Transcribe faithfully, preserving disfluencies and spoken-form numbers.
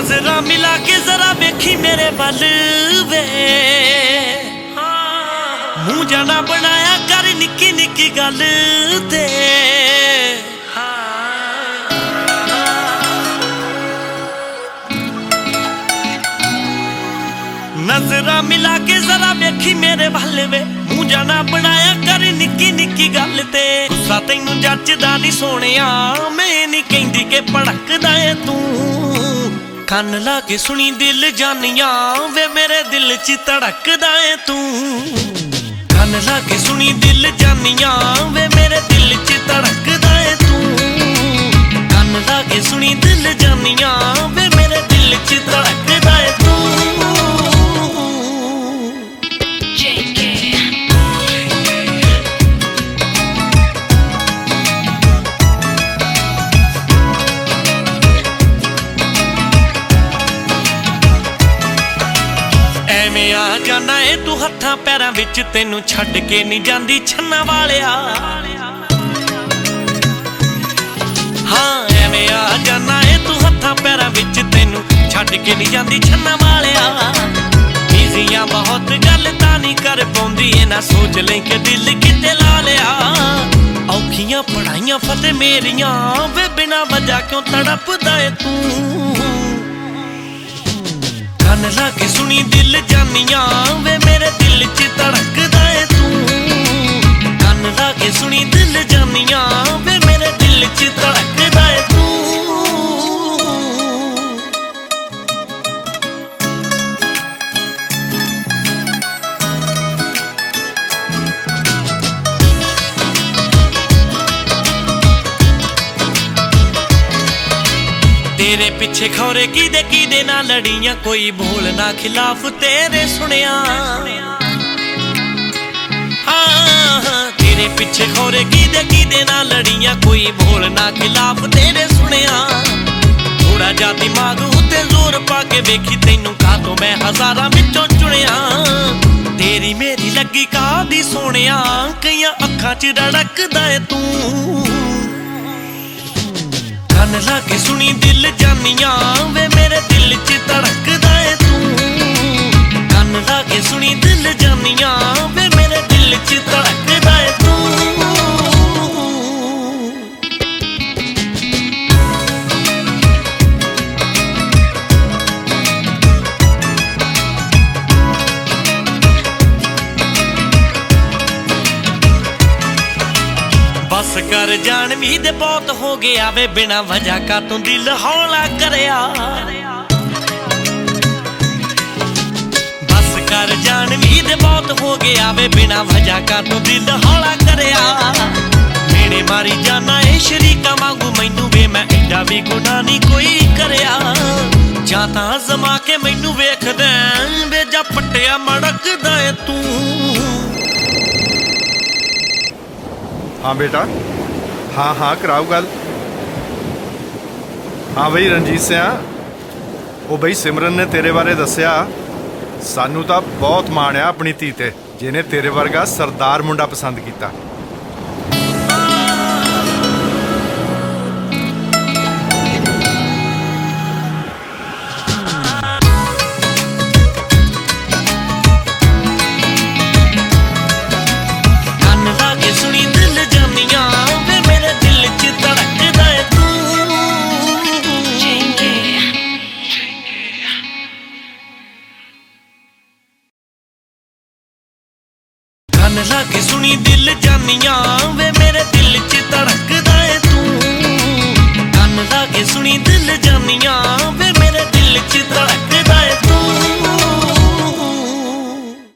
नजरा मिला के जरा वेखी मेरे वल वे, मुंह जाना बनाया कर निक्की निक्की गल ते। नजरा मिला के जरा वेखी मेरे वल वे, मुंह जाना बनाया कर निक्की निक्की गल ते। गुस्सा तैनू जचदा नी सोहणिया, मैं नी कहंदी कि भड़कदा ऐ तू। ਕੰਨ ਲਾ के सुनी दिल जानिया वे मेरे दिल च धड़कदा ऐ तू। ਕੰਨ ਲਾ के सुनी दिल जानिया वे मेरे दिल च धड़कदा ऐ तू। ਕੰਨ ला के सुनी दिल जानिया वे मेरे दिल च धड़कदा ऐ तू। ਐਵੇਂ ਆ ਜਾਣਾ ਏ ਤੂੰ ਹੱਥਾਂ ਪੈਰਾਂ ਵਿੱਚ, ਤੈਨੂੰ ਛੱਡ ਕੇ ਨਹੀਂ ਜਾਂਦੀ ਛੰਨਾ ਵਾਲਿਆ। ਹਾਂ ਐਵੇਂ ਆ ਜਾਣਾ ਏ ਤੂੰ ਹੱਥਾਂ ਪੈਰਾਂ ਵਿੱਚ, ਤੈਨੂੰ ਛੱਡ ਕੇ ਨਹੀਂ ਜਾਂਦੀ ਛੰਨਾ ਵਾਲਿਆ। ਈਜ਼ੀਆਂ ਬਹੁਤ ਗੱਲ ਤਾਂ ਨਹੀਂ ਕਰ ਪਾਉਂਦੀ, ਇਹ ਨਾ ਸੋਚ ਲੈ ਕਿ ਦਿਲ ਕਿਤੇ ਲਾ ਲਿਆ। ਔਖੀਆਂ ਪੜਾਈਆਂ ਫਤਿਹ ਮੇਰੀਆਂ ਵੇ, ਬਿਨਾਂ ਵਜ੍ਹਾ ਕਿਉਂ ਤੜਪਦਾ ਏ ਤੂੰ। ਕੰਨ ਲਾ ਕੇ ਸੁਣੀ ਦਿਲ ਜਾਨੀਆਂ ਵੇ ਮੇਰੇ ਦਿਲ ਚ ਧੜਕਦਾ ਏ ਤੂੰ। ਕੰਨ ਲਾ ਕੇ ਸੁਣੀ ਦਿਲ ਜਾਨੀਆਂ ਵੇ ਮੇਰੇ ਦਿਲ ਚ ਧੜਕਦਾ ਏ ਤੂੰ। तेरे पिछे खौरे किदे किदे ना लड़ियां, कोई बोल ना खिलाफ तेरे सुनिया। हाँ तेरे पिछे खौरे किदे किदे ना लड़ियां, कोई बोल ना खिलाफ तेरे सुनिया। थोड़ा जा दिमाग उत्ते जोर पा के वेखी, तैनू कातों मैं हजारां विचों चुनिया। तेरी मेरी लगी कादी सोहणिया, कईयां अखां च रड़कदा ऐ तू। ਕੰਨ ਲਾ ਕੇ ਸੁਣੀ ਦਿਲ ਜਾਨੀਆਂ ਵੇ ਮੇਰੇ ਦਿਲ ਚ ਧੜਕਦਾ ਏ ਤੂੰ। ਕੰਨ ਲਾ ਕੇ ਸੁਣੀ ਦਿਲ ਜਾਨੀਆਂ ਵੇ ਮੇਰੇ ਦਿਲ ਚ ਧੜਕਦਾ ਏ ਤੂੰ। बस कर जान भी दे बहुत हो गया वे, बिना वजह का तू दिल हौला करया। बस कर जान भी दे बहुत हो गया वे, बिना वजह का तू दिल हौला करया। मेरे मारी जाना ए शरीका वांगू मैनू वे, मैं एडा भी गुनाह नहीं कोई करया। जां तां जमा के मैनू वेखदा वे, जा पट्टिया मड़कदा ऐ तू। हाँ बेटा, हाँ हाँ कराओ गल। हाँ बई रणजीत सिंह, वो बई सिमरन ने तेरे बारे दसिया, सानू तो बहुत माण आ अपनी धी ते, जिन्हें तेरे वर्गा सरदार मुंडा पसंद किया। ਕੰਨ ਲਾ ਕੇ ਸੁਣੀ ਦਿਲ ਜਾਨੀਆਂ ਵੇ ਮੇਰੇ ਦਿਲ ਚ ਧੜਕਦਾ